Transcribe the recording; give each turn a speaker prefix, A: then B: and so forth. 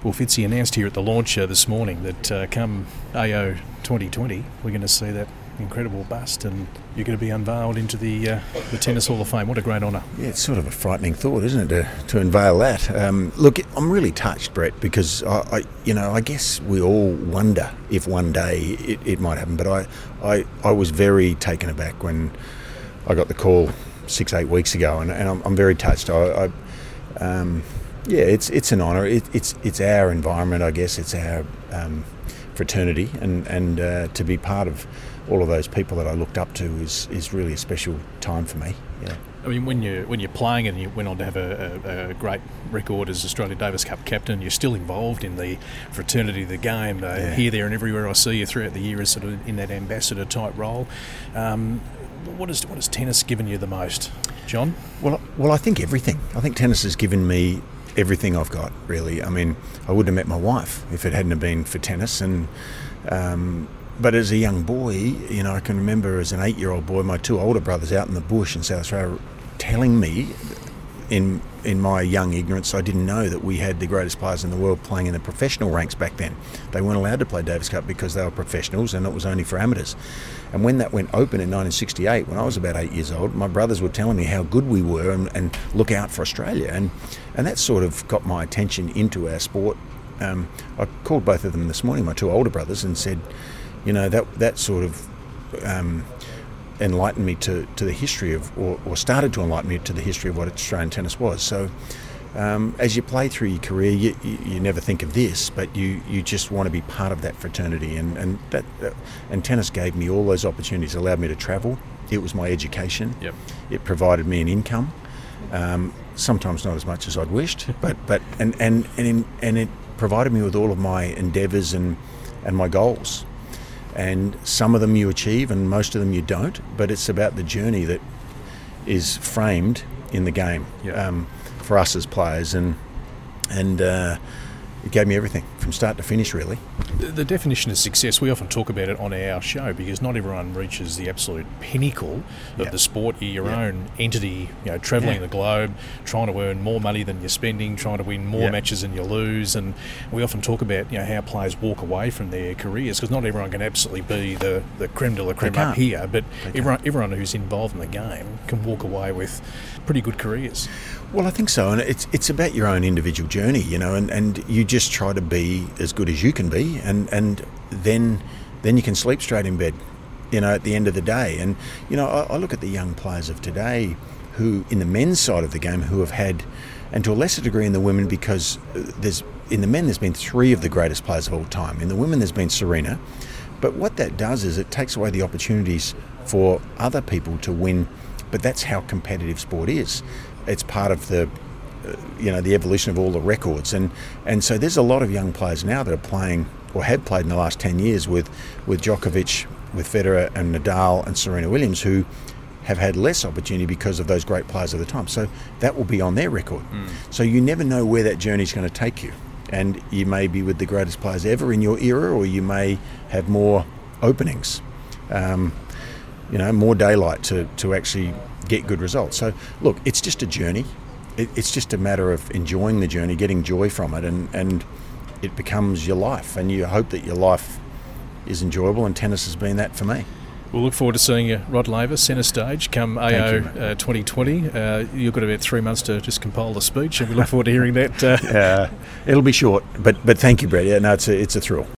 A: Well, Fitzy announced here at the launch this morning that come AO 2020, we're going to see that incredible bust, and you're going to be unveiled into the Tennis Hall of Fame. What a great honour.
B: Yeah, it's sort of a frightening thought, isn't it, to unveil that? Look, I'm really touched, Brett, because I guess we all wonder if one day it might happen. But I was very taken aback when I got the call 6-8 weeks ago, and I'm very touched. It's an honour. It's our environment, I guess. It's our fraternity, and to be part of all of those people that I looked up to is really a special time for me. Yeah.
A: I mean, when you're playing and you went on to have a great record as Australia Davis Cup captain, you're still involved in the fraternity of the game. Here, there, and everywhere I see you throughout the year is sort of in that ambassador type role. What has tennis given you the most, John?
B: Well, I think everything. I think tennis has given me everything I've got, really. I mean, I wouldn't have met my wife if it hadn't have been for tennis. And but as a young boy, I can remember as an 8-year-old boy, my two older brothers out in the bush in South Australia telling me, in my young ignorance, I didn't know that we had the greatest players in the world playing in the professional ranks back then. They weren't allowed to play Davis Cup because they were professionals, and it was only for amateurs. And when that went open in 1968, when I was about 8 years old, my brothers were telling me how good we were and look out for Australia. And that sort of got my attention into our sport. I called both of them this morning, my two older brothers, and said, that sort of enlightened me to the history of, or started to enlighten me to the history of what Australian tennis was. So as you play through your career, you never think of this, but you just want to be part of that fraternity, and tennis gave me all those opportunities. It allowed me to travel. It was my education.
A: Yep.
B: It provided me an income. Sometimes not as much as I'd wished, but it provided me with all of my endeavours and my goals. And some of them you achieve and most of them you don't, but it's about the journey that is framed in the game.
A: Yep.
B: For us as players, and it gave me everything from start to finish, really.
A: The definition of success, we often talk about it on our show because not everyone reaches the absolute pinnacle of the sport. You're your own entity, travelling the globe, trying to earn more money than you're spending, trying to win more matches than you lose. And we often talk about how players walk away from their careers, because not everyone can absolutely be the creme de la creme up here, but everyone who's involved in the game can walk away with pretty good careers.
B: Well, I think so, and it's about your own individual journey, and you just try to be as good as you can be, and then you can sleep straight in bed, at the end of the day. And I look at the young players of today who, in the men's side of the game, who have had, and to a lesser degree in the women, because in the men there's been 3 of the greatest players of all time. In the women there's been Serena, but what that does is it takes away the opportunities for other people to win. But that's how competitive sport is. It's part of the evolution of all the records, and so there's a lot of young players now that are playing or have played in the last 10 years with Djokovic, with Federer and Nadal and Serena Williams, who have had less opportunity because of those great players of the time. So that will be on their record. So you never know where that journey is going to take you, and you may be with the greatest players ever in your era, or you may have more openings, more daylight to actually get good results. So look, it's just a journey. It's just a matter of enjoying the journey, getting joy from it, and it becomes your life, and you hope that your life is enjoyable, and tennis has been that for me.
A: We'll look forward to seeing you, Rod Laver, centre stage come AO 2020. You've got about 3 months to just compile the speech, and we look forward to hearing that.
B: It'll be short, but thank you, Brett. Yeah, no, it's a thrill.